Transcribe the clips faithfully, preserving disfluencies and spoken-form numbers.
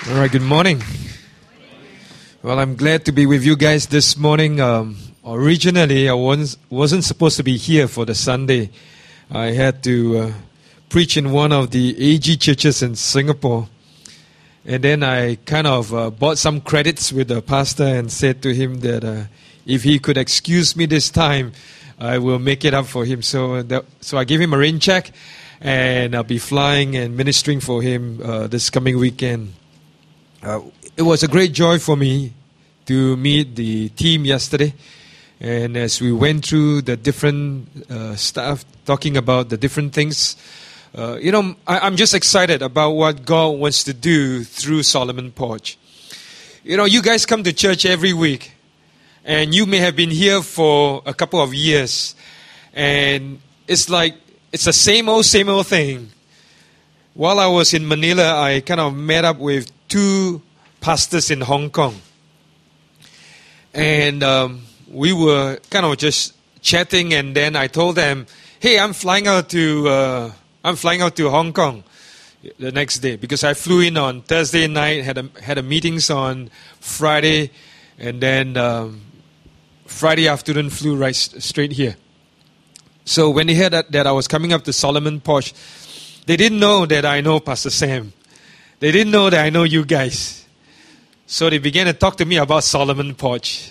All right, good morning. Well, I'm glad to be with you guys this morning. Um, originally, I wasn't, wasn't supposed to be here for the Sunday. I had to uh, preach in one of the A G churches in Singapore. And then I kind of uh, bought some credits with the pastor and said to him that uh, if he could excuse me this time, I will make it up for him. So, that, so I gave him a rain check, and I'll be flying and ministering for him uh, this coming weekend. Uh, it was a great joy for me to meet the team yesterday. And as we went through the different uh, stuff, talking about the different things, uh, you know, I, I'm just excited about what God wants to do through Solomon Porch. You know, you guys come to church every week, and you may have been here for a couple of years, and it's like, it's the same old, same old thing. While I was in Manila, I kind of met up with two pastors in Hong Kong. And um, we were kind of just chatting, and then I told them, hey, I'm flying out to uh, I'm flying out to Hong Kong the next day, because I flew in on Thursday night, had a, had a meetings on Friday, and then um, Friday afternoon flew right straight here. So when they heard that, that I was coming up to Solomon Porch, they didn't know that I know Pastor Sam. They didn't know that I know you guys. So they began to talk to me about Solomon Porch.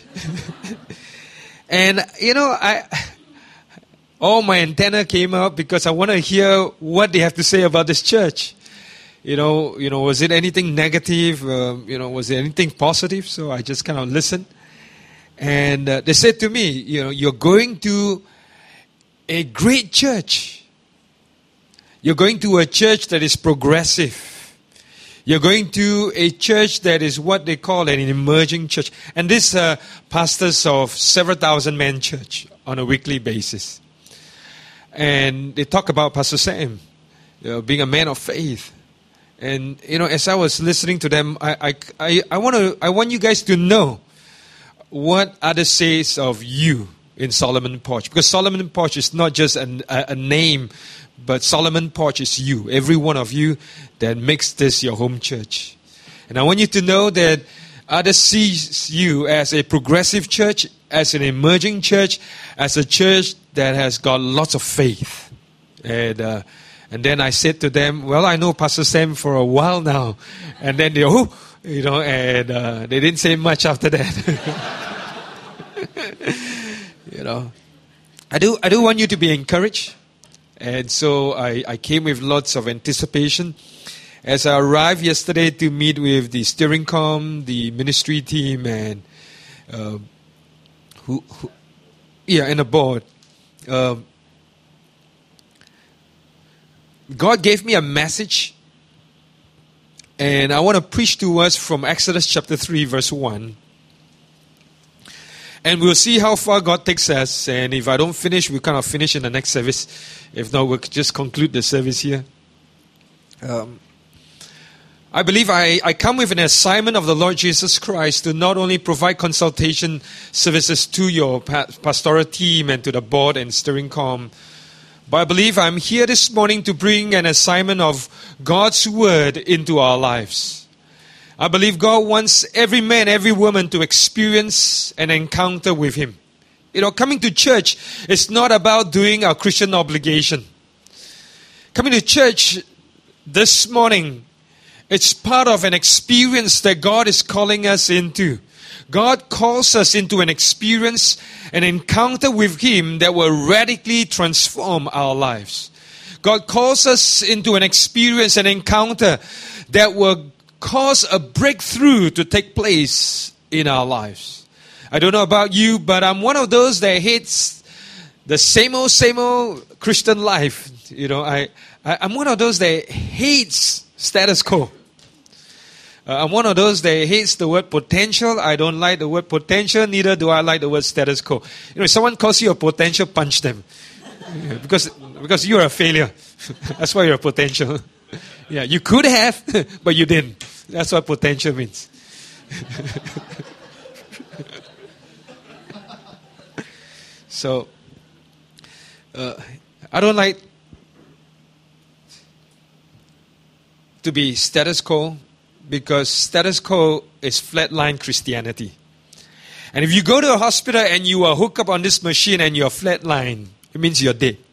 And, you know, I all my antenna came up because I want to hear what they have to say about this church. You know, you know, was it anything negative? Uh, you know, was there anything positive? So I just kind of listened. And uh, they said to me, you know, you're going to a great church. You're going to a church that is progressive. You're going to a church that is what they call an emerging church. And this uh, pastors of several thousand man church on a weekly basis. And they talk about Pastor Sam, you know, being a man of faith. And, you know, as I was listening to them, I, I, I, I, want to, I want you guys to know what others says of you in Solomon Porch. Because Solomon Porch is not just an, a, a name, but Solomon Porch is you, every one of you that makes this your home church. And I want you to know that others see you as a progressive church, as an emerging church, as a church that has got lots of faith. And uh, and then I said to them, well, I know Pastor Sam for a while now. And then they, oh, you know, and uh, they didn't say much after that. You know, I do, I do want you to be encouraged. And so I, I came with lots of anticipation. As I arrived yesterday to meet with the steering com, the ministry team, and uh, who, who, yeah, and the board. Uh, God gave me a message, and I want to preach to us from Exodus chapter three, verse one. And we'll see how far God takes us. And if I don't finish, we'll kind of finish in the next service. If not, we'll just conclude the service here. Um, I believe I, I come with an assignment of the Lord Jesus Christ to not only provide consultation services to your pa- pastoral team and to the board and steering com, but I believe I'm here this morning to bring an assignment of God's word into our lives. I believe God wants every man, every woman to experience an encounter with Him. You know, coming to church is not about doing our Christian obligation. Coming to church this morning, it's part of an experience that God is calling us into. God calls us into an experience, an encounter with Him that will radically transform our lives. God calls us into an experience, an encounter that will cause a breakthrough to take place in our lives. I don't know about you, but I'm one of those that hates the same old, same old Christian life. You know, I, I I'm one of those that hates status quo. Uh, I'm one of those that hates the word potential. I don't like the word potential. Neither do I like the word status quo. You know, if someone calls you a potential, punch them. Yeah, because because you're a failure. That's why you're a potential. Yeah, you could have, but you didn't. That's what potential means. So, uh, I don't like to be status quo because status quo is flatline Christianity. And if you go to a hospital and you are hooked up on this machine and you're flatline, it means you're dead.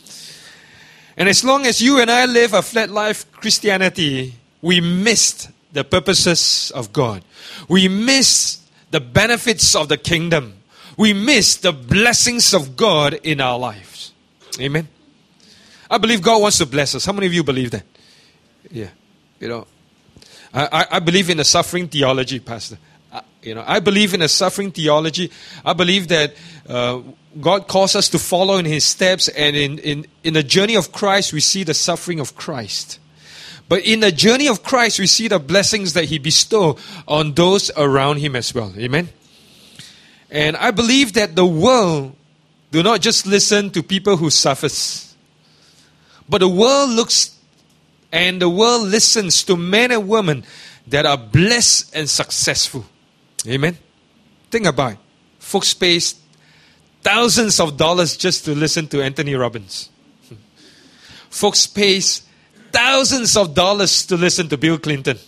And as long as you and I live a flat life Christianity, we missed the purposes of God. We miss the benefits of the kingdom. We miss the blessings of God in our lives. Amen. I believe God wants to bless us. How many of you believe that? Yeah. You know, I, I believe in a suffering theology, Pastor. I, you know, I believe in a suffering theology. I believe that uh, God calls us to follow in His steps, and in, in, in the journey of Christ, we see the suffering of Christ. But in the journey of Christ, we see the blessings that He bestows on those around Him as well. Amen? And I believe that the world do not just listen to people who suffers, but the world looks and the world listens to men and women that are blessed and successful. Amen? Think about it. Folks pay thousands of dollars just to listen to Anthony Robbins. Folks pay thousands of dollars to listen to Bill Clinton,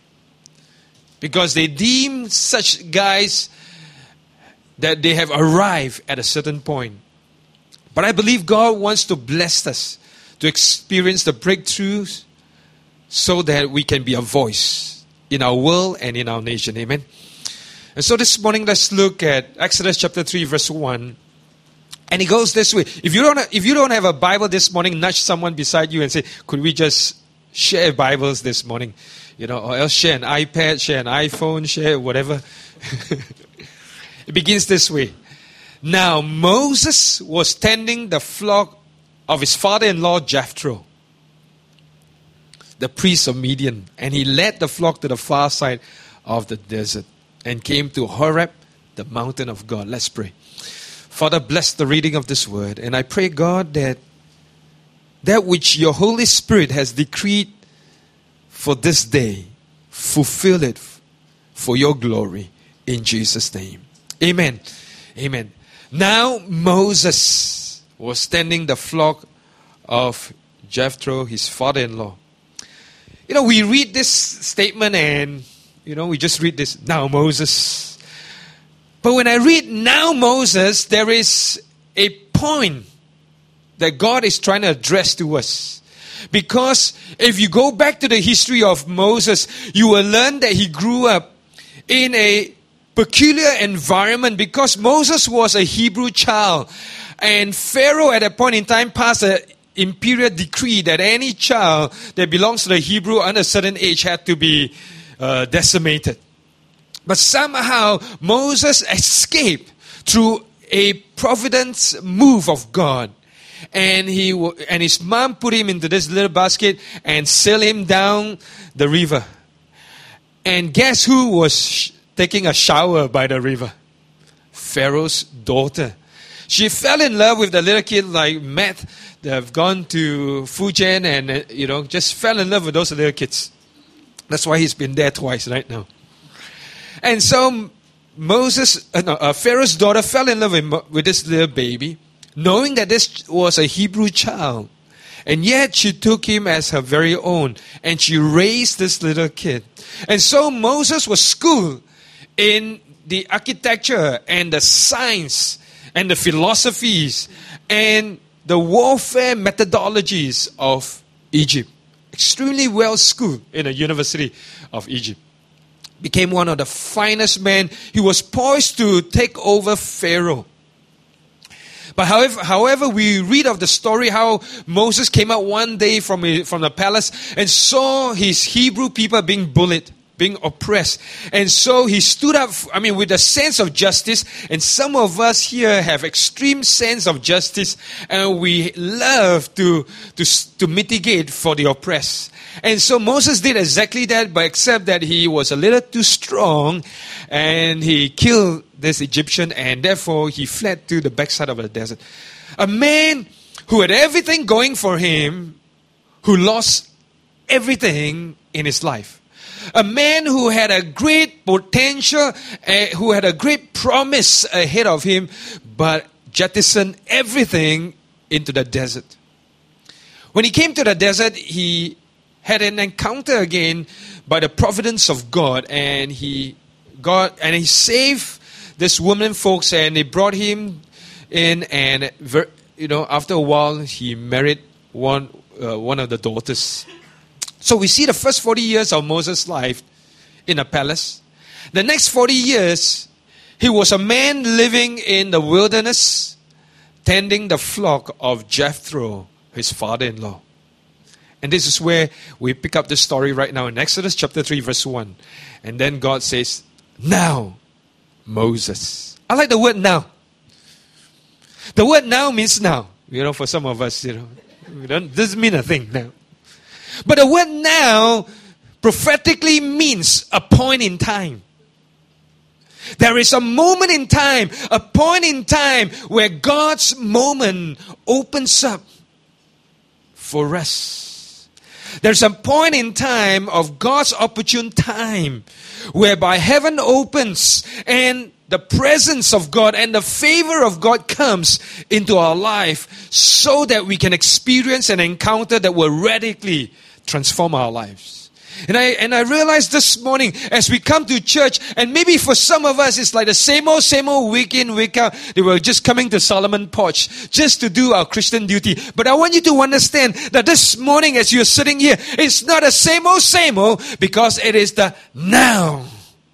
because they deem such guys that they have arrived at a certain point. But I believe God wants to bless us to experience the breakthroughs so that we can be a voice in our world and in our nation. Amen. And so this morning, let's look at Exodus chapter three, verse one. And it goes this way. If you don't, if you don't have a Bible this morning, nudge someone beside you and say, could we just share Bibles this morning? You know, or else share an iPad, share an iPhone, share whatever. It begins this way. Now Moses was tending the flock of his father-in-law Jethro, the priest of Midian, and he led the flock to the far side of the desert and came to Horeb, the mountain of God. Let's pray. Father, bless the reading of this word, and I pray, God, that that which your Holy Spirit has decreed for this day, fulfill it for your glory in Jesus' name. Amen. Amen. Now Moses was tending the flock of Jethro, his father-in-law. You know, we read this statement and, you know, we just read this, now Moses. But when I read now Moses, there is a point that God is trying to address to us. Because if you go back to the history of Moses, you will learn that he grew up in a peculiar environment, because Moses was a Hebrew child, and Pharaoh at that point in time passed an imperial decree that any child that belongs to the Hebrew under a certain age had to be uh, decimated. But somehow Moses escaped through a providence move of God, and he and his mom put him into this little basket and sailed him down the river. And guess who was sh- taking a shower by the river? Pharaoh's daughter. She fell in love with the little kid like Matt. They've gone to Fujian and, uh, you know, just fell in love with those little kids. That's why he's been there twice right now. And so Moses, uh, no, uh, Pharaoh's daughter fell in love with, with this little baby, knowing that this was a Hebrew child. And yet she took him as her very own, and she raised this little kid. And so Moses was schooled in the architecture and the science and the philosophies and the warfare methodologies of Egypt. Extremely well schooled in the University of Egypt. Became one of the finest men. He was poised to take over Pharaoh. But however, however, we read of the story how Moses came out one day from, a, from the palace and saw his Hebrew people being bullied, being oppressed. And so he stood up, I mean, with a sense of justice. And some of us here have extreme sense of justice, and we love to, to, to mitigate for the oppressed. And so Moses did exactly that, but except that he was a little too strong, and he killed this Egyptian, and therefore he fled to the backside of the desert. A man who had everything going for him, who lost everything in his life. A man who had a great potential, uh, who had a great promise ahead of him, but jettisoned everything into the desert. When he came to the desert, he had an encounter again by the providence of God, and he got and he saved this woman folks, and they brought him in, and you know, after a while he married one uh, one of the daughters. So we see the first forty years of Moses' life in a palace. The next forty years, he was a man living in the wilderness, tending the flock of Jethro, his father-in-law. And this is where we pick up the story right now in Exodus chapter three, verse one. And then God says, now, Moses. I like the word now. The word now means now. You know, for some of us, you know, it doesn't mean a thing now. But the word now prophetically means a point in time. There is a moment in time, a point in time where God's moment opens up for us. There's a point in time of God's opportune time whereby heaven opens and the presence of God and the favor of God comes into our life so that we can experience an encounter that will radically transform our lives. And I and I realized this morning as we come to church, and maybe for some of us it's like the same old, same old week in, week out. They were just coming to Solomon Porch just to do our Christian duty. But I want you to understand that this morning as you're sitting here, it's not a same old, same old, because it is the now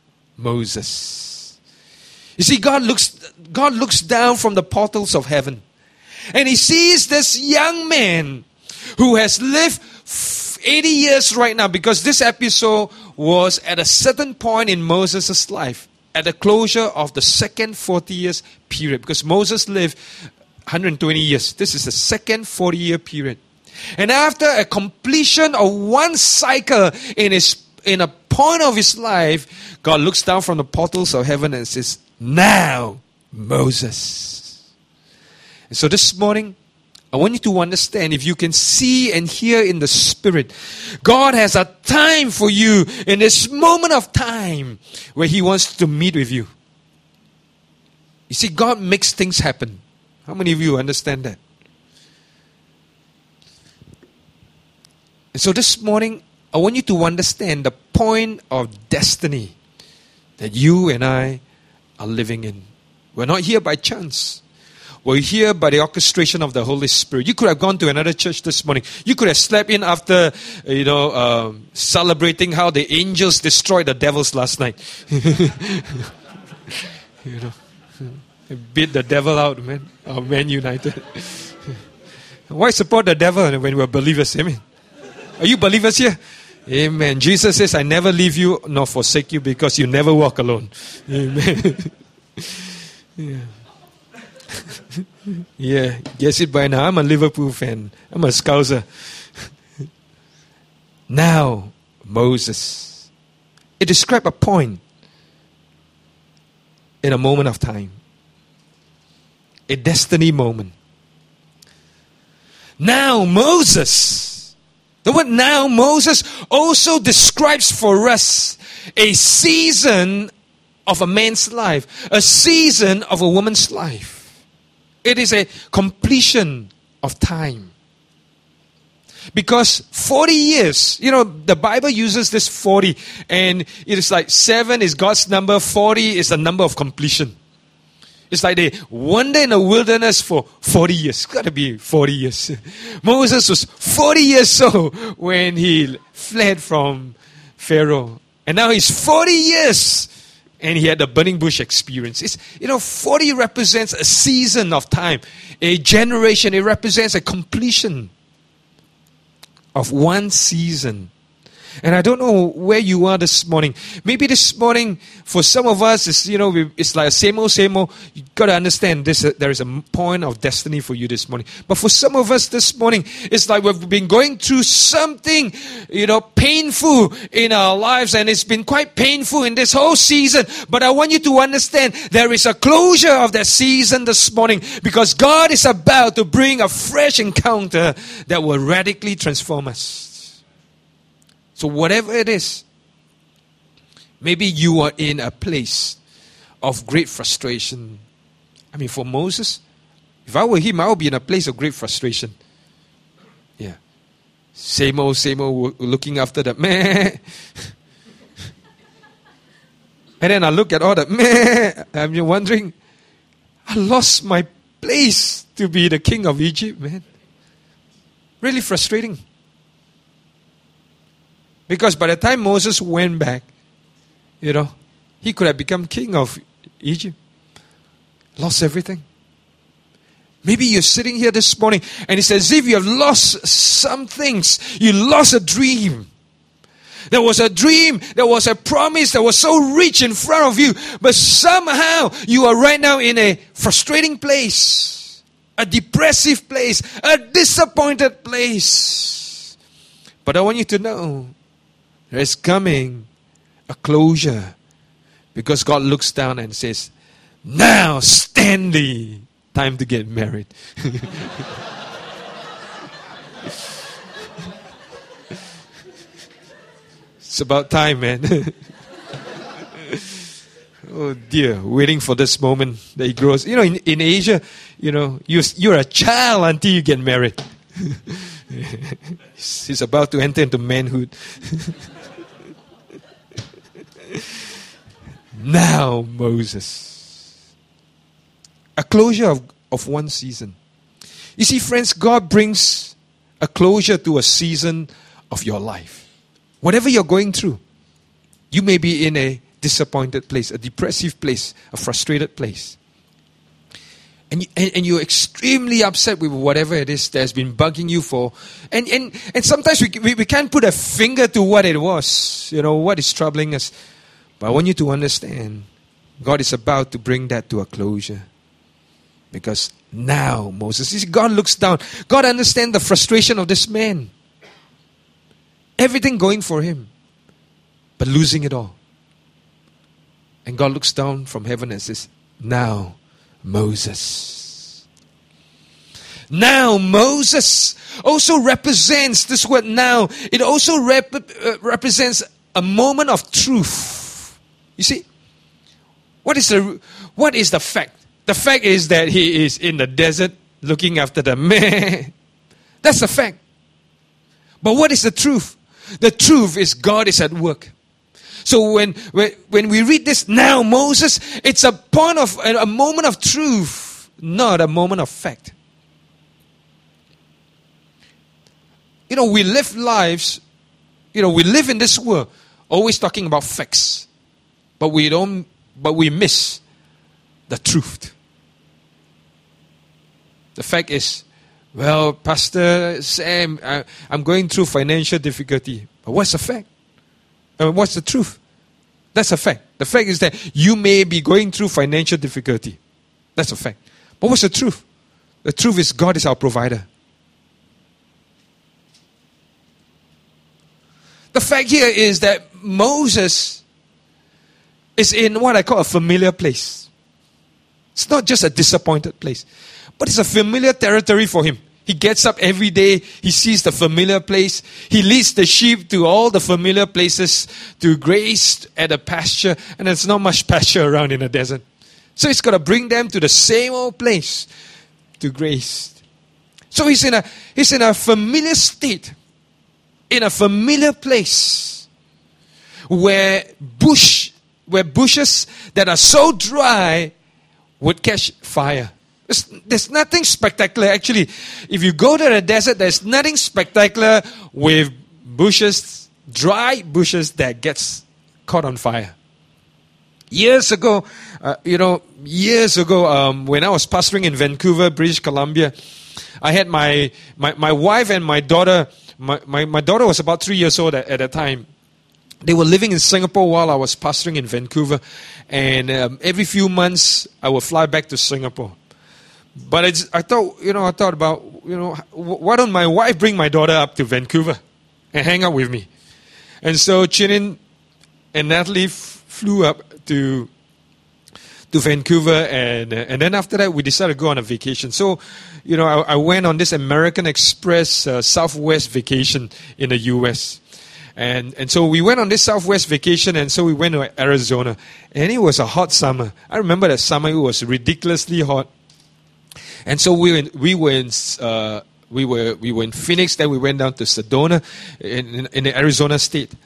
Moses. You see, God looks God looks down from the portals of heaven, and he sees this young man who has lived eighty years right now, because this episode was at a certain point in Moses' life, at the closure of the second forty years period, because Moses lived one hundred twenty years. This is the second forty year period. And after a completion of one cycle in his in a point of his life, God looks down from the portals of heaven and says, now, Moses. And so this morning, I want you to understand, if you can see and hear in the Spirit, God has a time for you in this moment of time where He wants to meet with you. You see, God makes things happen. How many of you understand that? And so this morning, I want you to understand the point of destiny that you and I are living in. We're not here by chance. We're here by the orchestration of the Holy Spirit. You could have gone to another church this morning. You could have slept in after, you know, um, celebrating how the angels destroyed the devils last night. You know, they beat the devil out, man. Our Man United. Why support the devil when we're believers? Amen. Are you believers here? Amen. Jesus says, I never leave you nor forsake you, because you never walk alone. Amen. Yeah. Yeah, guess it by now. I'm a Liverpool fan. I'm a Scouser. Now, Moses. It describes a point in a moment of time. A destiny moment. Now, Moses. The word now, Moses, also describes for us a season of a man's life, a season of a woman's life. It is a completion of time. Because forty years, you know, the Bible uses this forty, and it is like seven is God's number, forty is the number of completion. It's like they wandered in the wilderness for forty years. It's got to be forty years. Moses was forty years old when he fled from Pharaoh. And now he's forty years. And he had the burning bush experience. It's, you know, forty represents a season of time, a generation. It represents a completion of one season. And I don't know where you are this morning. Maybe this morning, for some of us, it's, you know, it's like a same old, same old. You got to understand this. Uh, there is a point of destiny for you this morning. But for some of us this morning, it's like we've been going through something, you know, painful in our lives, and it's been quite painful in this whole season. But I want you to understand there is a closure of that season this morning, because God is about to bring a fresh encounter that will radically transform us. So whatever it is, maybe you are in a place of great frustration. I mean, for Moses, if I were him, I would be in a place of great frustration. Yeah. Same old, same old, looking after the man. And then I look at all the meh. I'm wondering, I lost my place to be the king of Egypt, man. Really frustrating. Because by the time Moses went back, you know, he could have become king of Egypt. Lost everything. Maybe you're sitting here this morning and it's as if you have lost some things. You lost a dream. There was a dream, there was a promise that was so rich in front of you, but somehow you are right now in a frustrating place, a depressive place, a disappointed place. But I want you to know, there is coming a closure, because God looks down and says, now Stanley, time to get married. It's about time, man. Oh dear, waiting for this moment that he grows. You know, in, in Asia, you know, you're, you're a child until you get married. He's about to enter into manhood. Now, Moses. A closure of, of one season. You see, friends, God brings a closure to a season of your life. Whatever you're going through, you may be in a disappointed place, a depressive place, a frustrated place. And, you, and, and you're extremely upset with whatever it is that has been bugging you for. And, and, and sometimes we, we, we can't put a finger to what it was, you know, what is troubling us. But I want you to understand, God is about to bring that to a closure. Because now, Moses, see, God looks down. God understands the frustration of this man. Everything going for him, but losing it all. And God looks down from heaven and says, now, Moses. Now, Moses also represents, this word now, it also rep- uh, represents a moment of truth. You see, what is the what is the fact? The fact is that he is in the desert looking after the man. That's the fact. But what is the truth? The truth is God is at work. So when, when, when we read this now, Moses, it's a point of, a moment of truth, not a moment of fact. You know, we live lives, you know, we live in this world always talking about facts. But we don't, but we miss the truth. The fact is, well, Pastor Sam, I, I'm going through financial difficulty. But what's the fact? I mean, what's the truth? That's a fact. The fact is that you may be going through financial difficulty. That's a fact. But what's the truth? The truth is God is our provider. The fact here is that Moses is in what I call a familiar place. It's not just a disappointed place, but it's a familiar territory for him. He gets up every day. He sees the familiar place. He leads the sheep to all the familiar places to graze at a pasture. And there's not much pasture around in the desert. So he's got to bring them to the same old place to graze. So he's in a, he's in a familiar state. In a familiar place. Where bush, where bushes that are so dry would catch fire. There's, there's nothing spectacular. Actually, if you go to the desert, there's nothing spectacular with bushes, dry bushes that gets caught on fire. Years ago, uh, you know, years ago, um, when I was pastoring in Vancouver, British Columbia, I had my, my, my wife and my daughter, my, my, my daughter was about three years old at, at the time. They were living in Singapore while I was pastoring in Vancouver. And um, every few months, I would fly back to Singapore. But it's, I thought, you know, I thought about, you know, why don't my wife bring my daughter up to Vancouver and hang out with me? And so Chinin and Natalie f- flew up to to Vancouver, and uh, and then after that we decided to go on a vacation. So, you know, I, I went on this American Express uh, Southwest vacation in the U S And and so we went on this Southwest vacation, and so we went to Arizona, and it was a hot summer. I remember that summer it was ridiculously hot. And so we were in, we were in, uh, we were we were in Phoenix. Then we went down to Sedona, in, in, in the Arizona state.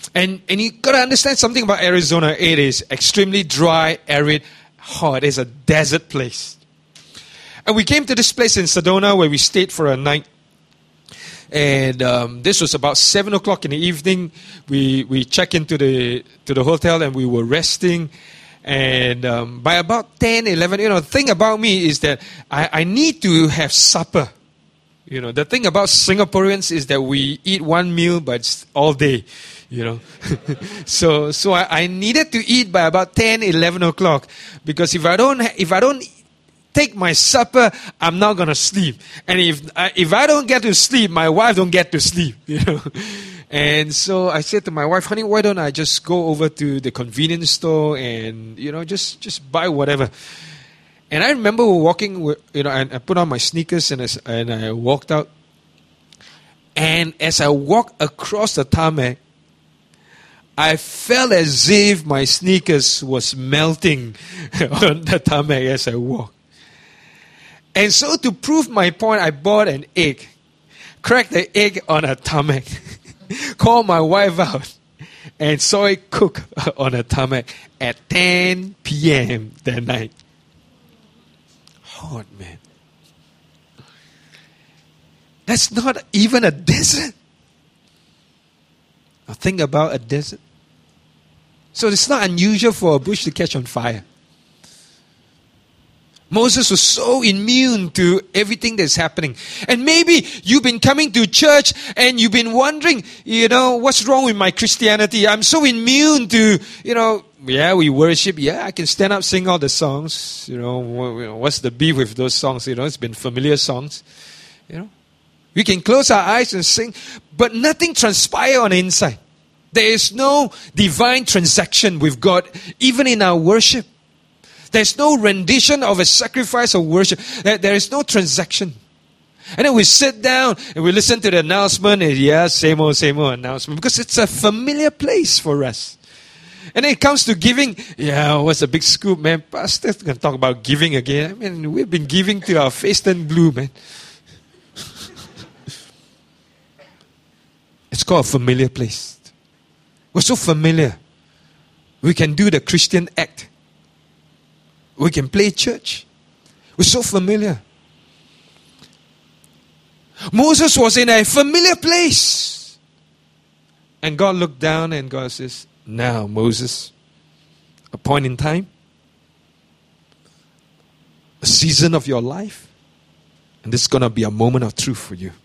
And, and you got to understand something about Arizona. It is extremely dry, arid, hot. It's a desert place. And we came to this place in Sedona where we stayed for a night. And um, this was about seven o'clock in the evening. We we checked into the to the hotel and we were resting. And um, by about ten, eleven, you know, the thing about me is that I, I need to have supper. You know, the thing about Singaporeans is that we eat one meal, but it's all day. You know, so so I, I needed to eat by about ten, eleven o'clock, because if I don't if I don't take my supper, I'm not gonna sleep. And if I, if I don't get to sleep, my wife don't get to sleep. You know, and so I said to my wife, "Honey, why don't I just go over to the convenience store and you know just just buy whatever." And I remember walking, you know, and I put on my sneakers and I, and I walked out. And as I walked across the tarmac, I felt as if my sneakers was melting on the tarmac as I walked. And so to prove my point, I bought an egg, cracked the egg on a tarmac, called my wife out, and saw it cook on a tarmac at ten p.m. that night. Hot, man. That's not even a desert. Now think about a desert. So it's not unusual for a bush to catch on fire. Moses was so immune to everything that's happening. And maybe you've been coming to church and you've been wondering, you know, what's wrong with my Christianity? I'm so immune to, you know, yeah, we worship. Yeah, I can stand up, sing all the songs. You know, what's the beef with those songs? You know, it's been familiar songs. You know, we can close our eyes and sing, but nothing transpires on the inside. There is no divine transaction with God, even in our worship. There's no rendition of a sacrifice of worship. There is no transaction. And then we sit down and we listen to the announcement. And yeah, same old, same old announcement. Because it's a familiar place for us. And then it comes to giving. Yeah, what's the big scoop, man? Pastor's going to talk about giving again. I mean, we've been giving to our face turned blue, man. It's called a familiar place. We're so familiar. We can do the Christian act. We can play church. We're so familiar. Moses was in a familiar place. And God looked down and God says, now, Moses, a point in time, a season of your life, and this is going to be a moment of truth for you.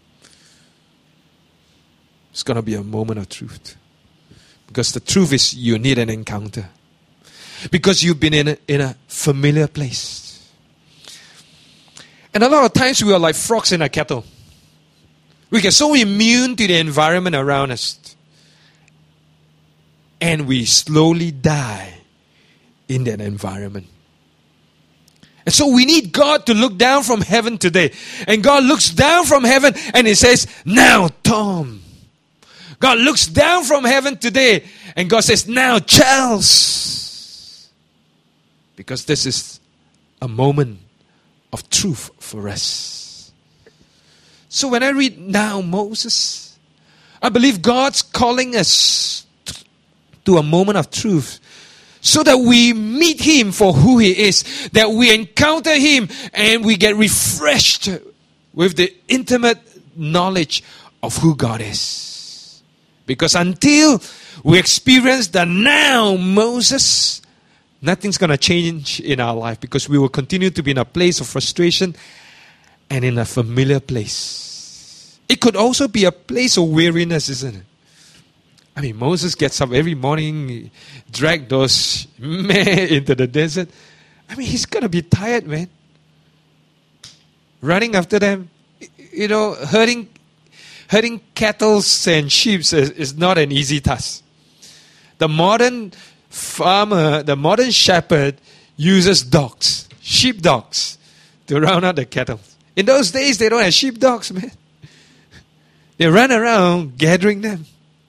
It's going to be a moment of truth. Because the truth is you need an encounter. Because you've been in a, in a familiar place. And a lot of times we are like frogs in a kettle. We get so immune to the environment around us. And we slowly die in that environment. And so we need God to look down from heaven today. And God looks down from heaven and He says, now Tom. God looks down from heaven today and God says, now Charles. Because this is a moment of truth for us. So when I read now Moses, I believe God's calling us to a moment of truth so that we meet Him for who He is, that we encounter Him and we get refreshed with the intimate knowledge of who God is. Because until we experience the now Moses, nothing's going to change in our life, because we will continue to be in a place of frustration and in a familiar place. It could also be a place of weariness, isn't it? I mean, Moses gets up every morning, drag those men into the desert. I mean, he's going to be tired, man. Running after them, you know, herding, herding cattle and sheep is, is not an easy task. The modern farmer, the modern shepherd uses dogs, sheep dogs, to round out the cattle. In those days, they don't have sheep dogs, man. They run around gathering them.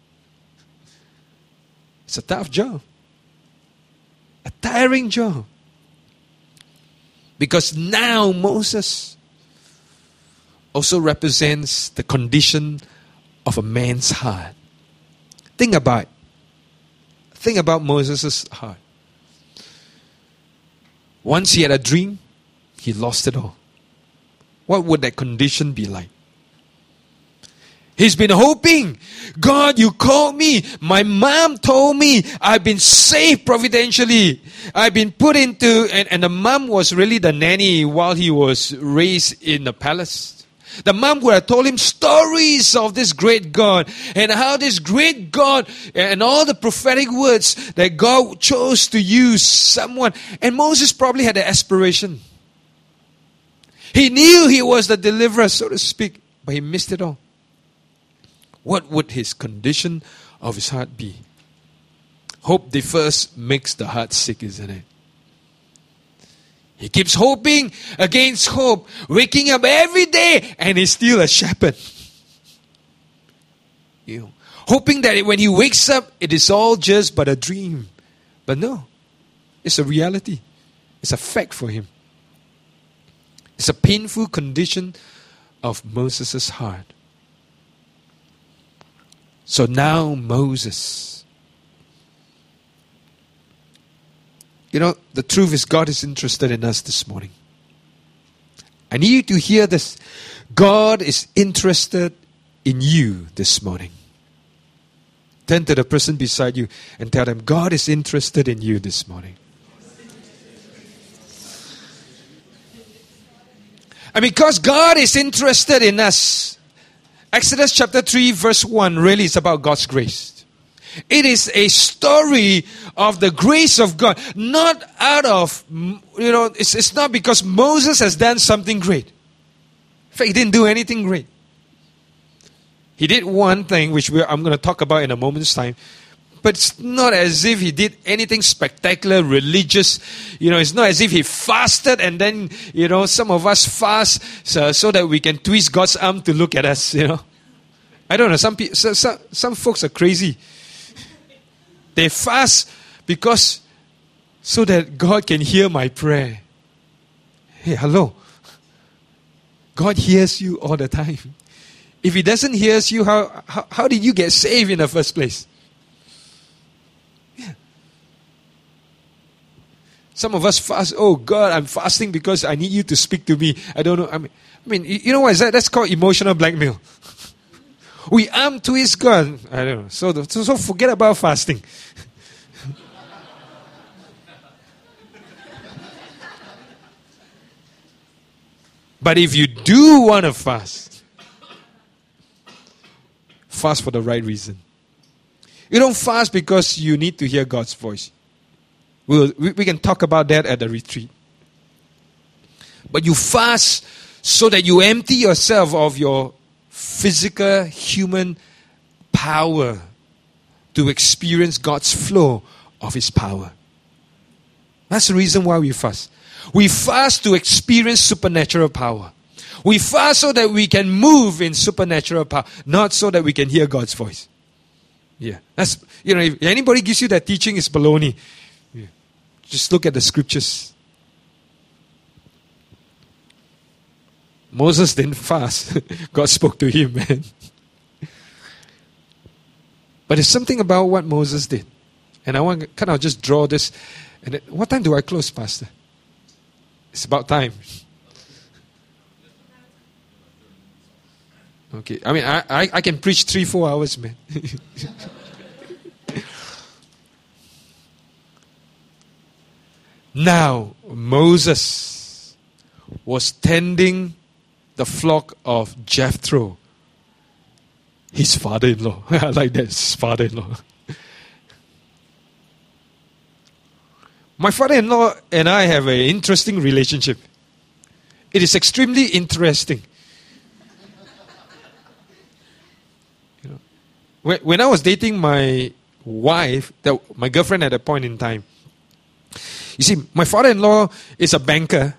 It's a tough job. A tiring job. Because now Moses also represents the condition of a man's heart. Think about it. thing about Moses' heart. Once he had a dream, he lost it all. What would that condition be like? He's been hoping, God, you called me. My mom told me I've been saved providentially. I've been put into, and, and the mom was really the nanny while he was raised in the palace. The mom would have told him stories of this great God and how this great God and all the prophetic words that God chose to use someone. And Moses probably had an aspiration. He knew he was the deliverer, so to speak, but he missed it all. What would his condition of his heart be? Hope differs makes the heart sick, isn't it? He keeps hoping against hope, waking up every day, and he's still a shepherd. You know, hoping that when he wakes up, it is all just but a dream. But no, it's a reality. It's a fact for him. It's a painful condition of Moses' heart. So now Moses. You know, the truth is God is interested in us this morning. I need you to hear this. God is interested in you this morning. Turn to the person beside you and tell them, God is interested in you this morning. And because God is interested in us, Exodus chapter three verse one really is about God's grace. It is a story of the grace of God. Not out of, you know, it's, it's not because Moses has done something great. In fact, he didn't do anything great. He did one thing, which we're, I'm going to talk about in a moment's time. But it's not as if he did anything spectacular, religious. You know, it's not as if he fasted and then, you know, some of us fast so, so that we can twist God's arm to look at us, you know. I don't know, some people, so, some, some folks are crazy. They fast because, so that God can hear my prayer. Hey, hello. God hears you all the time. If he doesn't hear you, how, how, how did you get saved in the first place? Some of us fast. Oh God, I'm fasting because I need you to speak to me. I don't know. I mean, I mean, you know what is that? That's called emotional blackmail. We arm twist God. I don't know. So, so, so forget about fasting. But if you do want to fast, fast for the right reason. You don't fast because you need to hear God's voice. We'll, we, we can talk about that at the retreat. But you fast so that you empty yourself of your physical, human power to experience God's flow of His power. That's the reason why we fast. We fast to experience supernatural power. We fast so that we can move in supernatural power, not so that we can hear God's voice. Yeah, that's, you know, if anybody gives you that teaching, it's baloney. Yeah. Just look at the scriptures. Moses didn't fast. God spoke to him, man. But there's something about what Moses did. And I want to kind of just draw this. And it, what time do I close, Pastor? It's about time. Okay. I mean, I, I, I can preach three, four hours, man. Now, Moses was tending the flock of Jethro, his father-in-law. I like that, his father-in-law. My father-in-law and I have an interesting relationship. It is extremely interesting. You know, when, when I was dating my wife, the, my girlfriend at a point in time, you see, my father-in-law is a banker.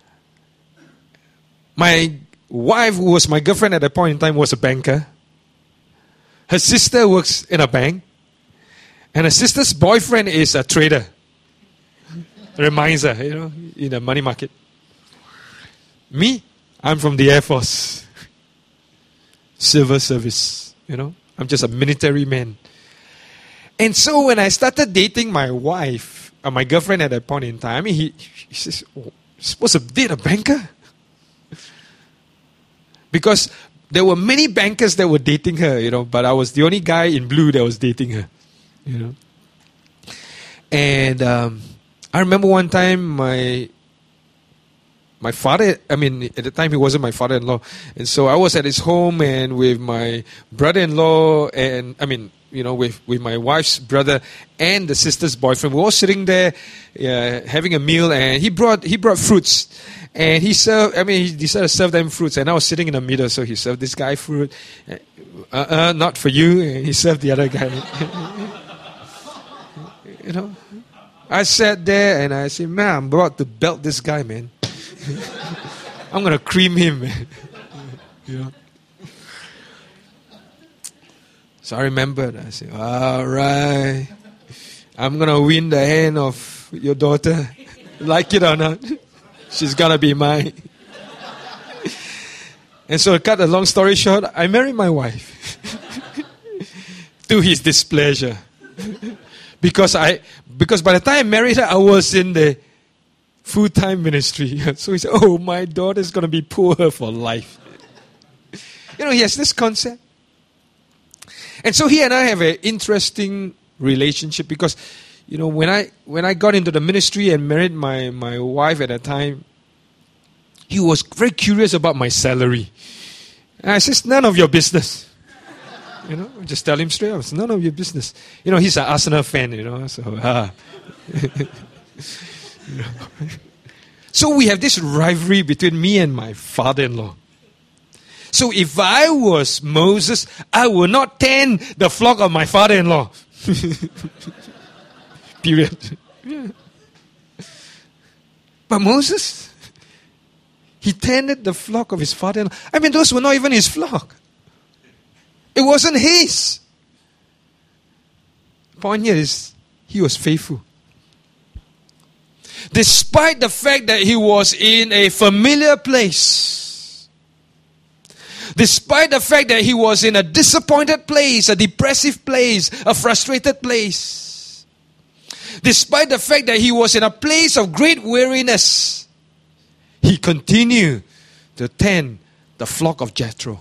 My wife, who was my girlfriend at that point in time, was a banker. Her sister works in a bank. And her sister's boyfriend is a trader. Reminds her, you know, in the money market. Me, I'm from the Air Force. Civil service, you know. I'm just a military man. And so when I started dating my wife, uh, my girlfriend at that point in time, I mean, he, he says, oh, you're supposed to date a banker? Because there were many bankers that were dating her, you know, but I was the only guy in blue that was dating her, you know. And um, I remember one time my my father, I mean, at the time he wasn't my father-in-law, and so I was at his home and with my brother-in-law and, I mean, you know, with, with my wife's brother and the sister's boyfriend. We were all sitting there uh, having a meal, and he brought he brought fruits. And he served, I mean, he decided to serve them fruits. And I was sitting in the middle, so he served this guy fruit. Uh-uh, not for you. And he served the other guy. You know, I sat there and I said, man, I'm about to belt this guy, man. I'm going to cream him, man. You know. So I remembered. I said, all right, I'm going to win the hand of your daughter. Like it or not. She's gonna be mine. And so, to cut a long story short, I married my wife to his displeasure, because I because by the time I married her, I was in the full-time ministry. So he said, "Oh, my daughter's gonna be poor for life." You know, he has this concept, and so he and I have an interesting relationship because, you know, when I when I got into the ministry and married my, my wife at that time, he was very curious about my salary. And I said, none of your business. You know, just tell him straight up, it's none of your business. You know, he's an Arsenal fan, you know, so ah. You know. So we have this rivalry between me and my father-in-law. So if I was Moses, I would not tend the flock of my father-in-law. Period. Yeah. But Moses, he tended the flock of his father-in-law. I mean, those were not even his flock. It wasn't his. The point here is, he was faithful. Despite the fact that he was in a familiar place, despite the fact that he was in a disappointed place, a depressive place, a frustrated place, despite the fact that he was in a place of great weariness, he continued to tend the flock of Jethro.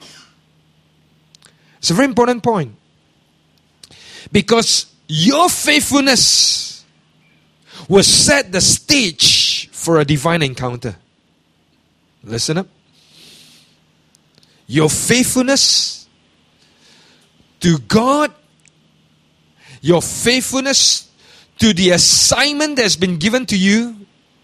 It's a very important point. Because your faithfulness will set the stage for a divine encounter. Listen up. Your faithfulness to God, your faithfulness to the assignment that's been given to you,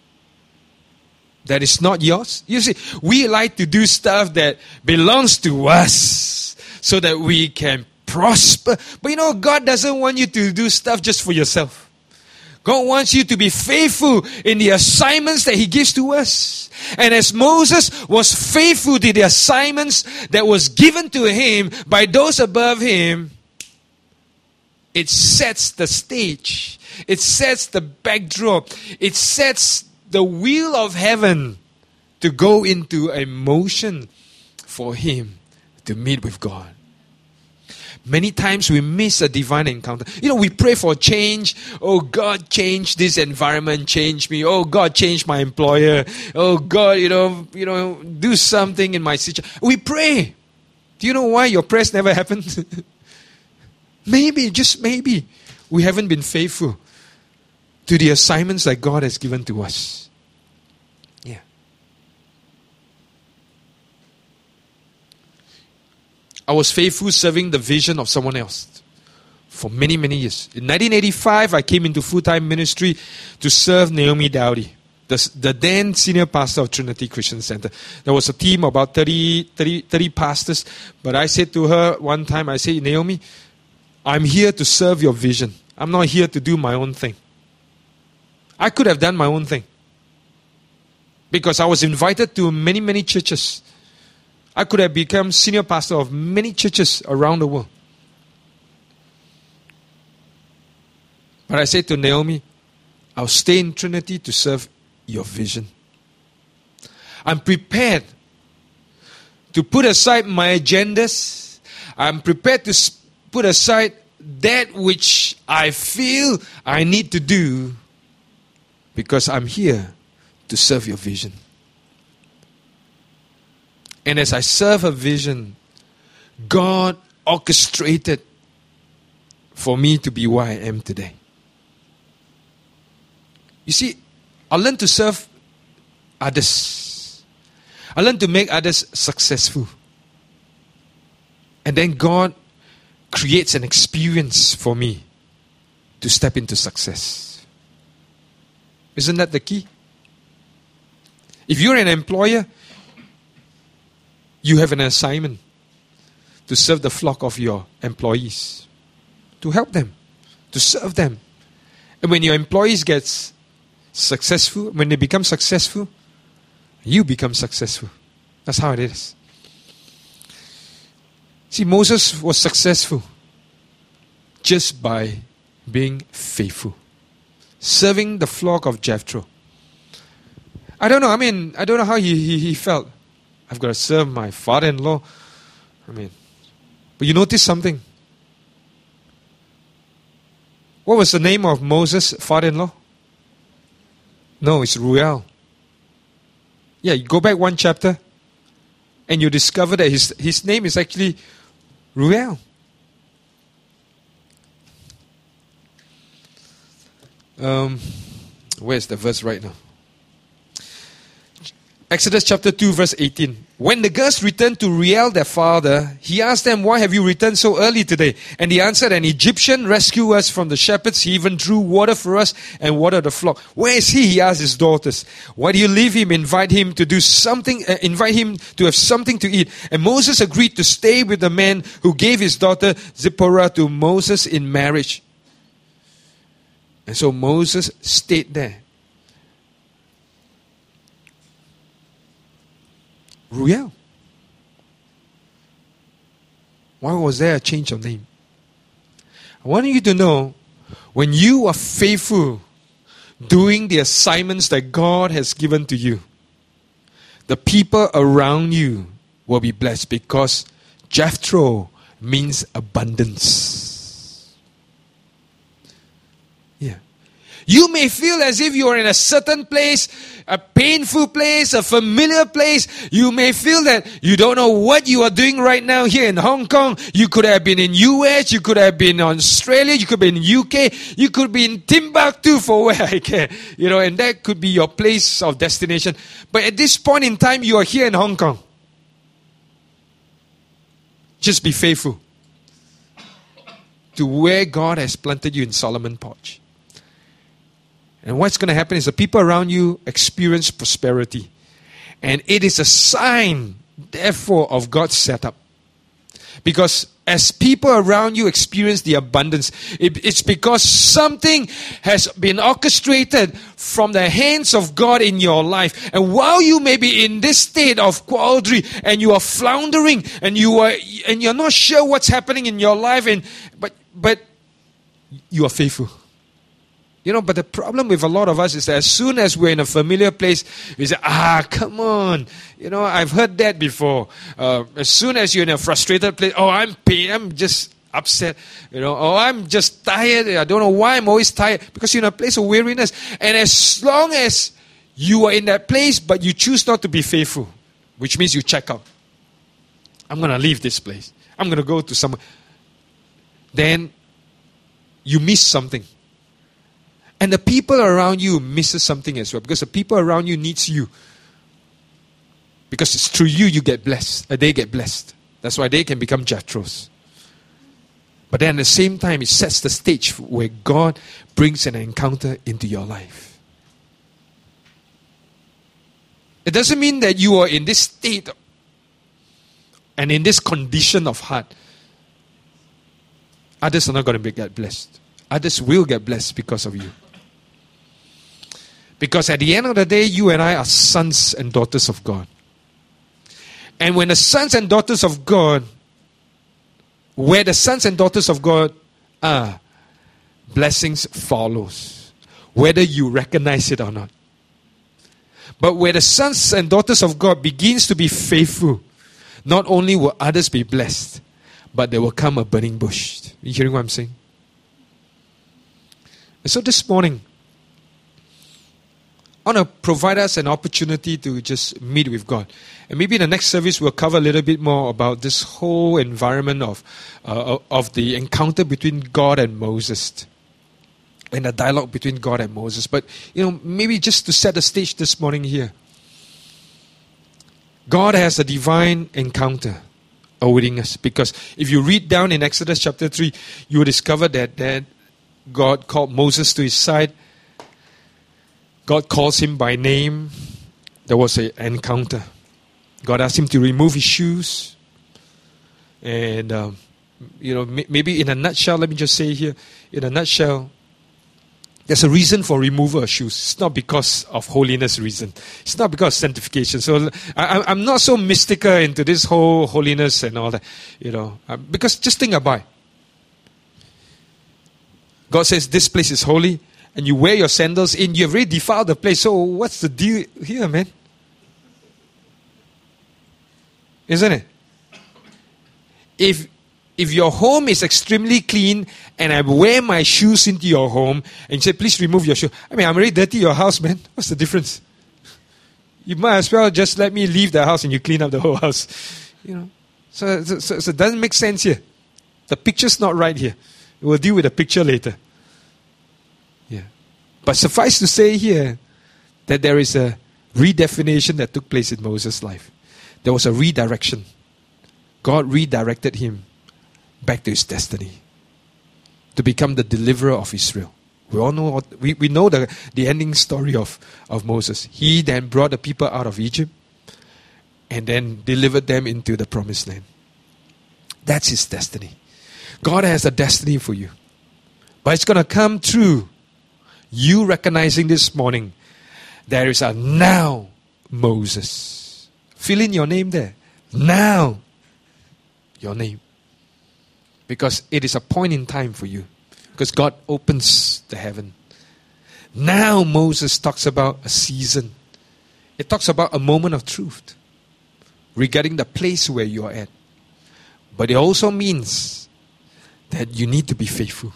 that is not yours. You see, we like to do stuff that belongs to us so that we can prosper. But you know, God doesn't want you to do stuff just for yourself. God wants you to be faithful in the assignments that He gives to us. And as Moses was faithful to the assignments that was given to him by those above him, it sets the stage. It sets the backdrop. It sets the wheel of heaven to go into a motion for him to meet with God. Many times we miss a divine encounter. You know, we pray for change. Oh, God, change this environment, change me. Oh, God, change my employer. Oh, God, you know, you know, do something in my situation. We pray. Do you know why your prayers never happen? Maybe, just maybe, we haven't been faithful to the assignments that God has given to us. Yeah. I was faithful serving the vision of someone else for many, many years. In nineteen eighty-five, I came into full-time ministry to serve Naomi Dowdy, the, the then senior pastor of Trinity Christian Center. There was a team of about thirty, thirty, thirty pastors, but I said to her one time, I said, Naomi, I'm here to serve your vision. I'm not here to do my own thing. I could have done my own thing. Because I was invited to many, many churches. I could have become senior pastor of many churches around the world. But I said to Naomi, I'll stay in Trinity to serve your vision. I'm prepared to put aside my agendas. I'm prepared to put aside that which I feel I need to do, because I'm here to serve your vision. And as I serve a vision, God orchestrated for me to be where I am today. You see, I learned to serve others. I learned to make others successful. And then God creates an experience for me to step into success. Isn't that the key? If you're an employer, you have an assignment to serve the flock of your employees, to help them, to serve them. And when your employees get successful, when they become successful, you become successful. That's how it is. See, Moses was successful just by being faithful, serving the flock of Jethro. I don't know, I mean, I don't know how he, he, he felt. I've got to serve my father-in-law. I mean, but you notice something. What was the name of Moses' father-in-law? No, it's Reuel. Yeah, you go back one chapter and you discover that his, his name is actually Reuel. Um, where's the verse right now? Exodus chapter two, verse eighteen. When the girls returned to Reuel, their father, he asked them, why have you returned so early today? And he answered, an Egyptian rescued us from the shepherds. He even drew water for us and watered the flock. Where is he? He asked his daughters. Why do you leave him? Invite him to do something, uh, invite him to have something to eat. And Moses agreed to stay with the man who gave his daughter Zipporah to Moses in marriage. And so Moses stayed there. Reuel. Why was there a change of name? I want you to know, when you are faithful doing the assignments that God has given to you, the people around you will be blessed, because Jethro means abundance. Yeah. You may feel as if you are in a certain place, a painful place, a familiar place. You may feel that you don't know what you are doing right now here in Hong Kong. You could have been in U S, you could have been in Australia, you could be in U K, you could be in Timbuktu for where I care. You know, and that could be your place of destination. But at this point in time, you are here in Hong Kong. Just be faithful to where God has planted you in Solomon Porch. And what's going to happen is the people around you experience prosperity. And it is a sign, therefore, of God's setup. Because as people around you experience the abundance, it, it's because something has been orchestrated from the hands of God in your life. And while you may be in this state of quandary and you are floundering and you are and you're not sure what's happening in your life, and but but you are faithful. You know, but the problem with a lot of us is that as soon as we're in a familiar place, we say, ah, come on. You know, I've heard that before. Uh, as soon as you're in a frustrated place, oh, I'm pain, I'm just upset. You know, oh, I'm just tired. I don't know why I'm always tired. Because you're in a place of weariness. And as long as you are in that place, but you choose not to be faithful, which means you check out. I'm going to leave this place. I'm going to go to somewhere. Then you miss something. And the people around you misses something as well, because the people around you needs you. Because it's through you you get blessed. Uh, they get blessed. That's why they can become Jethros. But then at the same time, it sets the stage where God brings an encounter into your life. It doesn't mean that you are in this state and in this condition of heart. Others are not going to get blessed. Others will get blessed because of you. Because at the end of the day, you and I are sons and daughters of God. And when the sons and daughters of God, where the sons and daughters of God are, blessings follows, whether you recognize it or not. But where the sons and daughters of God begins to be faithful, not only will others be blessed, but there will come a burning bush. You hearing what I'm saying? And so this morning, I want to provide us an opportunity to just meet with God. And maybe in the next service we'll cover a little bit more about this whole environment of, uh, of the encounter between God and Moses. And the dialogue between God and Moses. But, you know, maybe just to set the stage this morning here. God has a divine encounter awaiting us. Because if you read down in Exodus chapter three, you will discover that, that God called Moses to his side. God calls him by name. There was an encounter. God asked him to remove his shoes. And, um, you know, maybe in a nutshell, let me just say here, in a nutshell, there's a reason for removal of shoes. It's not because of holiness reason. It's not because of sanctification. So I, I'm not so mystical into this whole holiness and all that, you know. Because just think about it. God says this place is holy, and you wear your sandals in. You've already defiled the place. So what's the deal here, man? Isn't it? If If your home is extremely clean and I wear my shoes into your home and you say, please remove your shoes. I mean, I'm already dirty your house, man. What's the difference? You might as well just let me leave the house and you clean up the whole house. You know. So, so, so, so it doesn't make sense here. The picture's not right here. We'll deal with the picture later. Yeah. But suffice to say here that there is a redefinition that took place in Moses' life. There was a redirection. God redirected him back to his destiny, to become the deliverer of Israel. We all know what, we, we know the, the ending story of, of Moses. He then brought the people out of Egypt and then delivered them into the promised land. That's his destiny. God has a destiny for you. But it's going to come through you recognizing this morning there is a now Moses. Fill in your name there. Now your name. Because it is a point in time for you. Because God opens the heaven. Now Moses talks about a season. It talks about a moment of truth regarding the place where you are at. But it also means that you need to be faithful.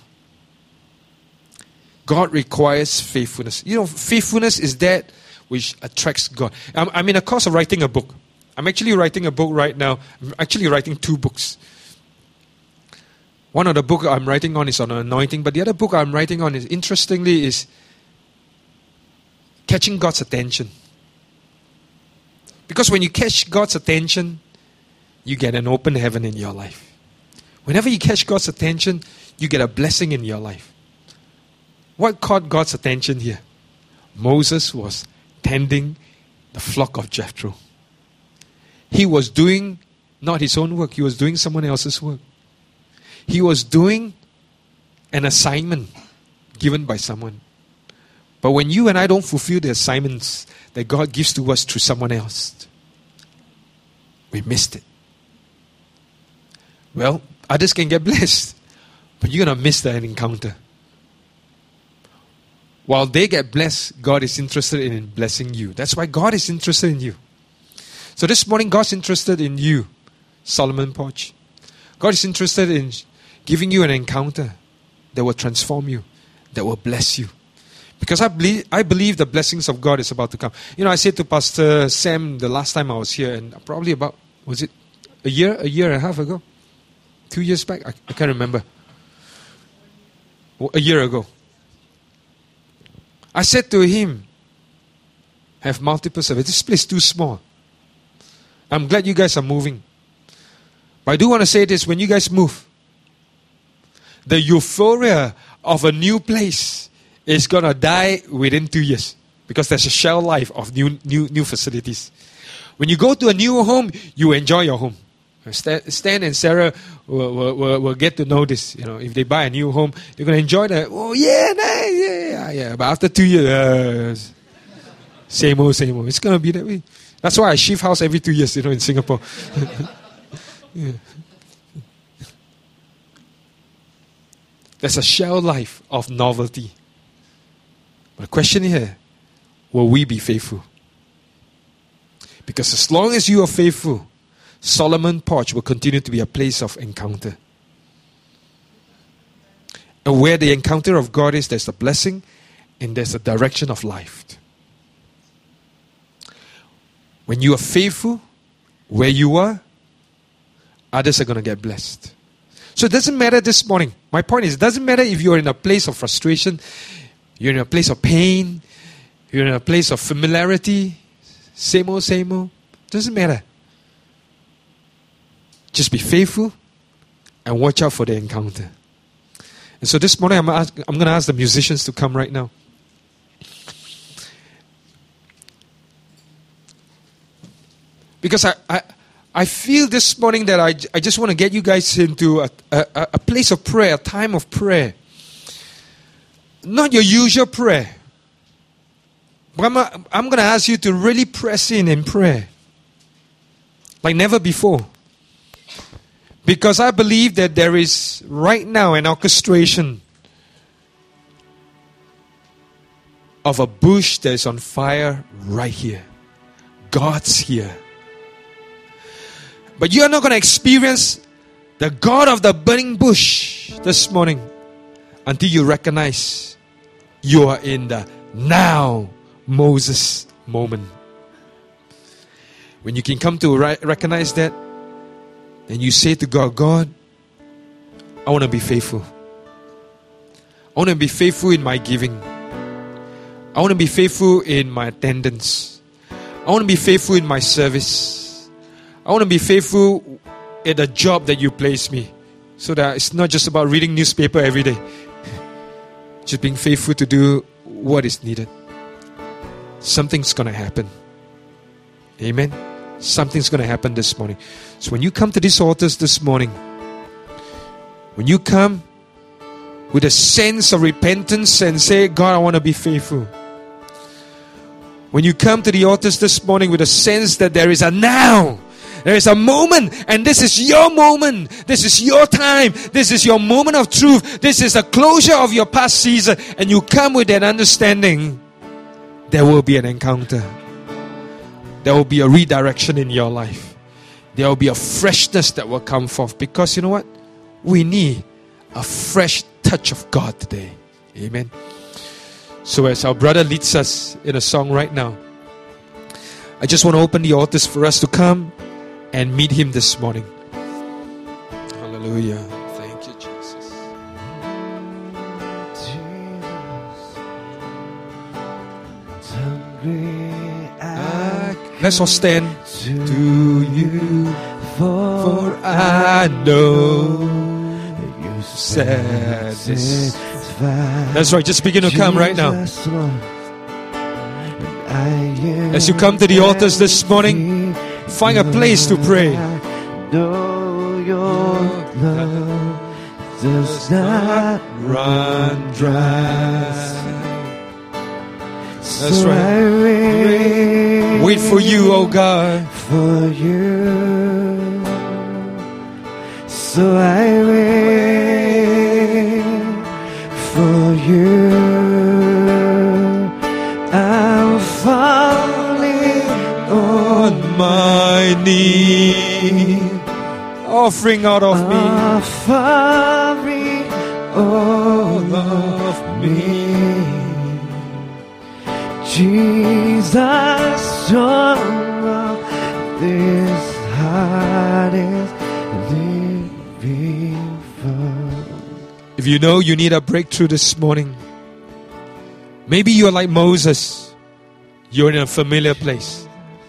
God requires faithfulness. You know, faithfulness is that which attracts God. I'm, I'm in a course of writing a book. I'm actually writing a book right now. I'm actually writing two books. One of the books I'm writing on is on anointing, but the other book I'm writing on is, interestingly, is catching God's attention. Because when you catch God's attention, you get an open heaven in your life. Whenever you catch God's attention, you get a blessing in your life. What caught God's attention here? Moses was tending the flock of Jethro. He was doing not his own work, he was doing someone else's work. He was doing an assignment given by someone. But when you and I don't fulfill the assignments that God gives to us through someone else, we missed it. Well, others can get blessed, but you're going to miss that encounter. While they get blessed, God is interested in blessing you. That's why God is interested in you. So this morning, God's interested in you, Solomon Porch. God is interested in giving you an encounter that will transform you, that will bless you. Because I believe, I believe the blessings of God is about to come. You know, I said to Pastor Sam the last time I was here, and probably about, was it a year, a year and a half ago? Two years back? I, I can't remember. A year ago. I said to him, have multiple services. This place is too small. I'm glad you guys are moving. But I do want to say this, when you guys move, the euphoria of a new place is going to die within two years. Because there's a shelf life of new, new, new facilities. When you go to a new home, you enjoy your home. Stan and Sarah will, will, will, will get to know this. You know, if they buy a new home, they're going to enjoy that. Oh, yeah, nice, yeah, yeah, yeah. But after two years, uh, same old, same old. It's going to be that way. That's why I shift house every two years, you know, in Singapore. Yeah. There's a shelf life of novelty. But the question here, will we be faithful? Because as long as you are faithful, Solomon Porch will continue to be a place of encounter. And where the encounter of God is, there's a blessing and there's a direction of life. When you are faithful, where you are, others are going to get blessed. So it doesn't matter this morning. My point is, it doesn't matter if you're in a place of frustration, you're in a place of pain, you're in a place of familiarity, same old, same old. Doesn't matter. Just be faithful and watch out for the encounter. And so this morning, I'm, ask, I'm going to ask the musicians to come right now. Because I, I, I feel this morning that I, I just want to get you guys into a, a, a place of prayer, a time of prayer. Not your usual prayer. But I'm, I'm going to ask you to really press in in prayer. Like never before. Because I believe that there is right now an orchestration of a bush that is on fire right here. God's here. But you are not going to experience the God of the burning bush this morning until you recognize you are in the now Moses moment. When you can come to ri- recognize that, then you say to God, God, I want to be faithful. I want to be faithful in my giving. I want to be faithful in my attendance. I want to be faithful in my service. I want to be faithful at the job that you place me. So that it's not just about reading newspaper every day. Just being faithful to do what is needed. Something's going to happen. Amen. Something's going to happen this morning. So when you come to these altars this morning, when you come with a sense of repentance and say, God, I want to be faithful. When you come to the altars this morning with a sense that there is a now, there is a moment, and this is your moment. This is your time. This is your moment of truth. This is the closure of your past season. And you come with that understanding, there will be an encounter. There will be a redirection in your life. There will be a freshness that will come forth. Because you know what? We need a fresh touch of God today. Amen. So as our brother leads us in a song right now, I just want to open the altars for us to come and meet Him this morning. Hallelujah. Thank you, Jesus. Let's all stand to you, for I know you satisfy. That's right, just begin to come right now. As you come to the altars this morning, find a place to pray. Know your love does not run dry. That's right. Wait, wait for you, oh God. For you. So I wait for you. I'm falling on my knee, offering out of me, offering all of me. Jesus, strong of this heart is living for. If you know you need a breakthrough this morning, maybe you're like Moses, you're in a familiar place.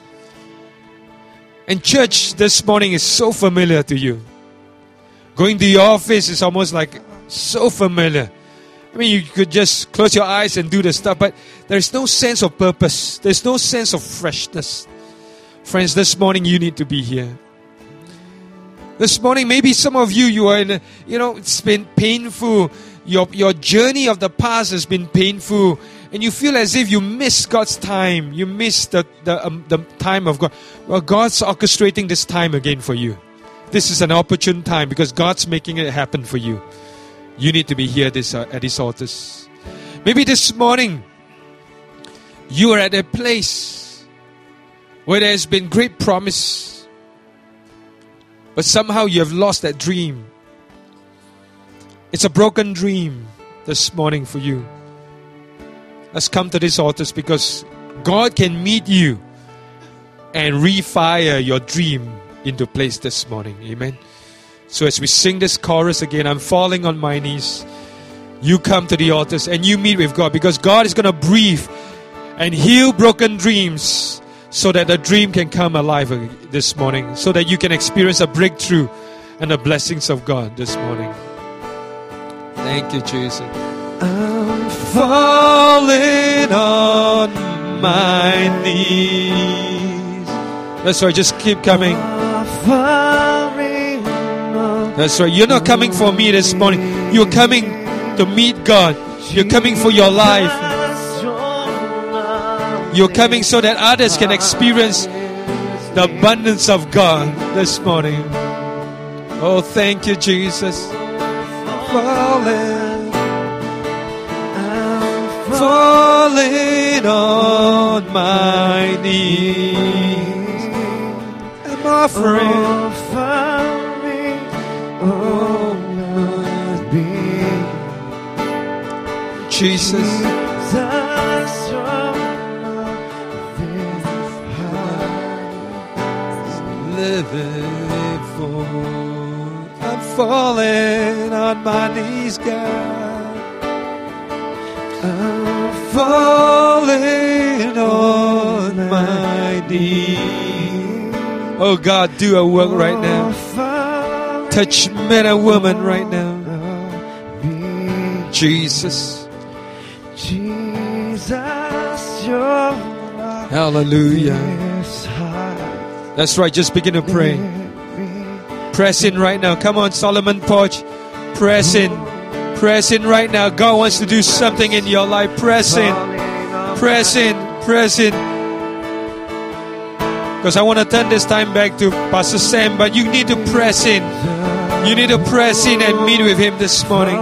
And church this morning is so familiar to you. Going to your office is almost like so familiar. I mean, you could just close your eyes and do the stuff, but there's no sense of purpose. There's no sense of freshness. Friends, this morning you need to be here. This morning, maybe some of you, you are in a, you know, it's been painful. Your, your journey of the past has been painful. And you feel as if you miss God's time. You miss the, the, um, the time of God. Well, God's orchestrating this time again for you. This is an opportune time because God's making it happen for you. You need to be here this, uh, at these altars. Maybe this morning, you are at a place where there has been great promise, but somehow you have lost that dream. It's a broken dream this morning for you. Let's come to these altars because God can meet you and refire your dream into place this morning. Amen. So as we sing this chorus again, I'm falling on my knees. You come to the altars and you meet with God because God is going to breathe and heal broken dreams so that the dream can come alive this morning, so that you can experience a breakthrough and the blessings of God this morning. Thank you, Jesus. I'm Falling on my knees. That's right, just keep coming. falling on That's right, you're not coming for me this morning. You're coming to meet God. You're coming for your life. You're coming so that others can experience the abundance of God this morning. Oh, thank you, Jesus. Falling, falling on my knees. I'm offering, offering all my being. Jesus. Jesus, your love is high. Living for, I'm falling on my knees, God. I'm Falling on my knees. Oh God, do a work right now. falling Touch men and women right now. being. Jesus. Jesus, your love Hallelujah. is high. That's right, just begin to pray. Press in right now. Come on, Solomon Porch. Press in. Press in right now. God wants to do something in your life. Press in. Press in. Press in. Because I want to turn this time back to Pastor Sam, but you need to press in. You need to press in and meet with him this morning.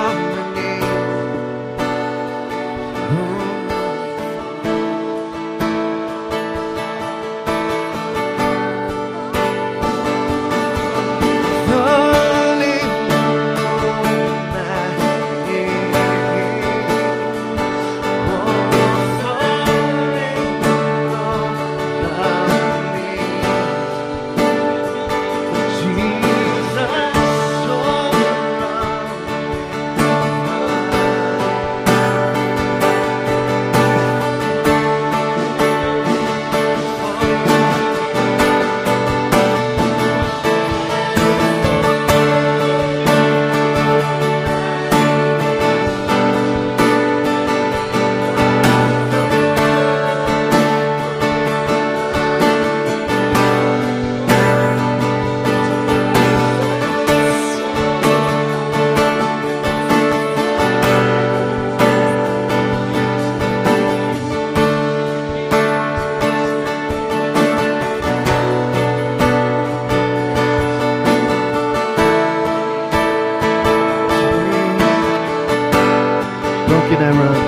Broken I run.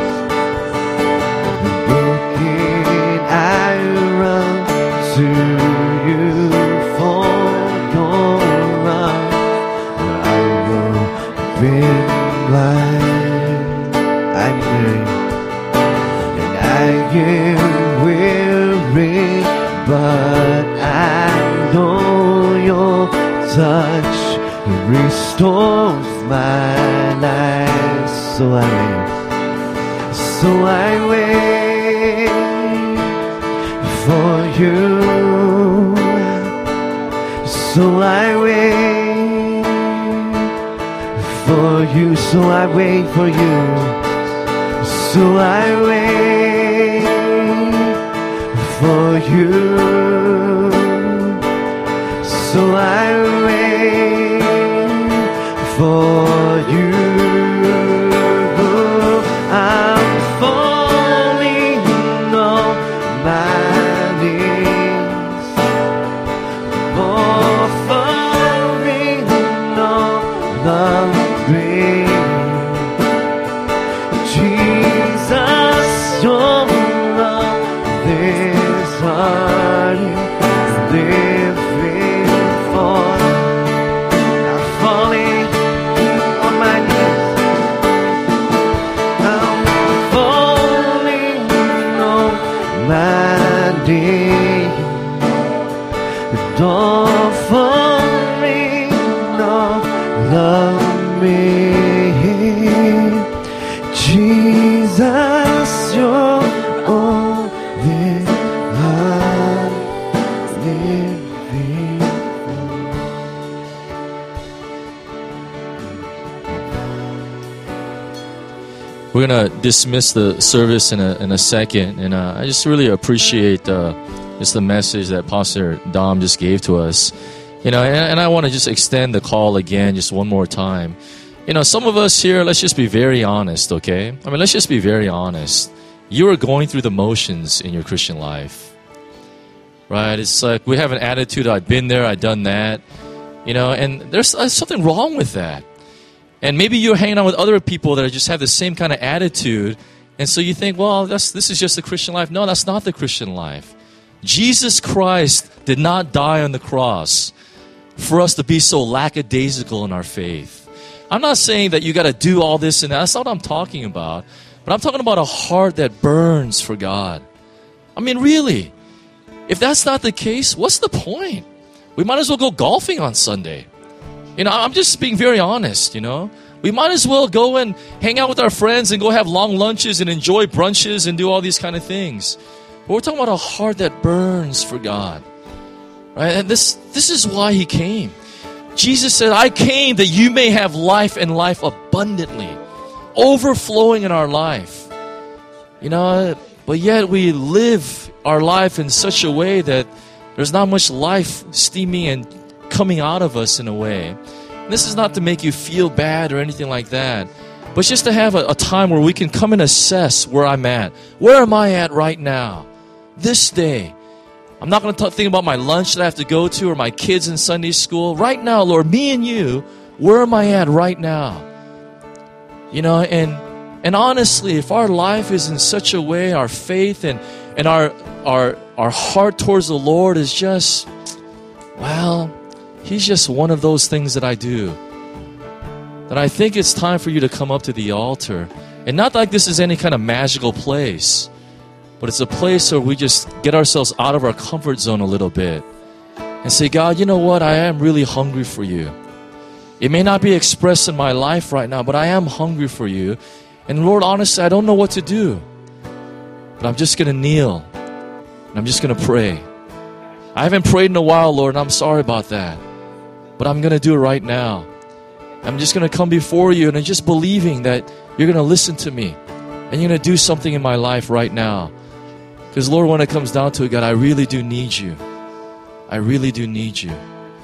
Broken I run to you for your love. I've been blind, I'm weary, and I am weary, but I know your touch restores my life. So I wait, so I wait for you. So I wait for you. So I wait for you. So I wait for you. So I wait for you. I'm falling on my knees, oh, falling on the grave. Jesus, your love is hard. Jesus, you're all that I'm living for. We're going to dismiss the service in a, in a second, and uh, I just really appreciate uh, just the message that Pastor Dom just gave to us. You know, and, and I want to just extend the call again just one more time. You know, some of us here, let's just be very honest, okay? I mean, let's just be very honest. You are going through the motions in your Christian life, right? It's like we have an attitude, I've been there, I've done that, you know, and there's, there's something wrong with that. And maybe you're hanging out with other people that just have the same kind of attitude, and so you think, well, that's, this is just the Christian life. No, that's not the Christian life. Jesus Christ did not die on the cross for us to be so lackadaisical in our faith. I'm not saying that you got to do all this and that. That's not what I'm talking about. But I'm talking about a heart that burns for God. I mean, really, if that's not the case, what's the point? We might as well go golfing on Sunday. You know, I'm just being very honest, you know. We might as well go and hang out with our friends and go have long lunches and enjoy brunches and do all these kind of things. But we're talking about a heart that burns for God. Right? And this, this is why He came. Jesus said, I came that you may have life and life abundantly, overflowing in our life. You know, but yet we live our life in such a way that there's not much life steaming and coming out of us in a way. And this is not to make you feel bad or anything like that, but just to have a, a time where we can come and assess where I'm at. Where am I at right now? This day. I'm not going to think about my lunch that I have to go to or my kids in Sunday school. Right now, Lord, me and you, where am I at right now? You know, and and honestly, if our life is in such a way, our faith and, and our, our, our heart towards the Lord is just, well, He's just one of those things that I do. That I think it's time for you to come up to the altar. And not like this is any kind of magical place, but it's a place where we just get ourselves out of our comfort zone a little bit and say, God, you know what? I am really hungry for you. It may not be expressed in my life right now, but I am hungry for you. And Lord, honestly, I don't know what to do. But I'm just going to kneel and I'm just going to pray. I haven't prayed in a while, Lord, and I'm sorry about that. But I'm going to do it right now. I'm just going to come before you and I'm just believing that you're going to listen to me and you're going to do something in my life right now. Because, Lord, when it comes down to it, God, I really do need you. I really do need you.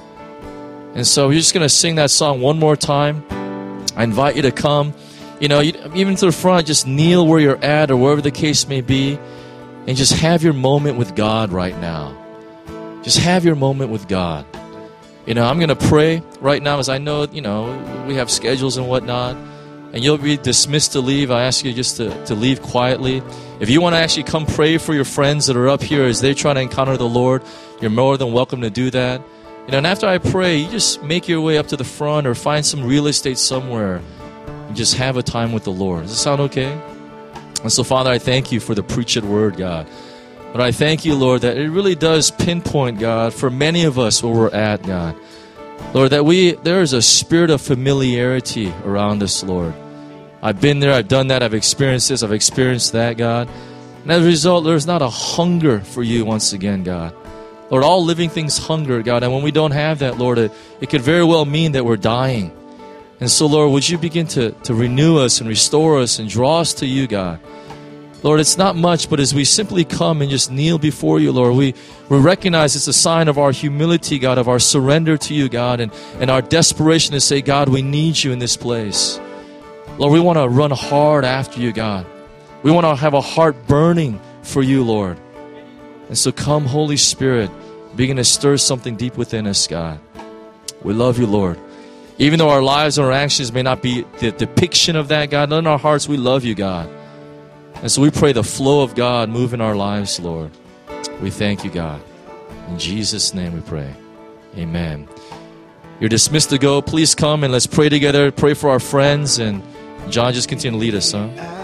And so we're just going to sing that song one more time. I invite you to come. You know, even to the front, just kneel where you're at or wherever the case may be. And just have your moment with God right now. Just have your moment with God. You know, I'm going to pray right now as I know, you know, we have schedules and whatnot. And you'll be dismissed to leave. I ask you just to, to leave quietly. If you want to actually come pray for your friends that are up here as they're trying to encounter the Lord, you're more than welcome to do that. You know, and after I pray, you just make your way up to the front or find some real estate somewhere and just have a time with the Lord. Does that sound okay? And so, Father, I thank you for the preached word, God. But I thank you, Lord, that it really does pinpoint, God, for many of us where we're at, God. Lord, that we there is a spirit of familiarity around us, Lord. I've been there, I've done that, I've experienced this, I've experienced that, God. And as a result, there's not a hunger for you once again, God. Lord, all living things hunger, God. And when we don't have that, Lord, it, it could very well mean that we're dying. And so, Lord, would you begin to, to renew us and restore us and draw us to you, God. Lord, it's not much, but as we simply come and just kneel before you, Lord, we, we recognize it's a sign of our humility, God, of our surrender to you, God, and, and our desperation to say, God, we need you in this place. Lord, we want to run hard after you, God. We want to have a heart burning for you, Lord. And so come, Holy Spirit, begin to stir something deep within us, God. We love you, Lord. Even though our lives and our actions may not be the depiction of that, God, in our hearts, we love you, God. And so we pray the flow of God move in our lives, Lord. We thank you, God. In Jesus' name we pray. Amen. You're dismissed to go. Please come and let's pray together. Pray for our friends. And John, just continue to lead us, huh?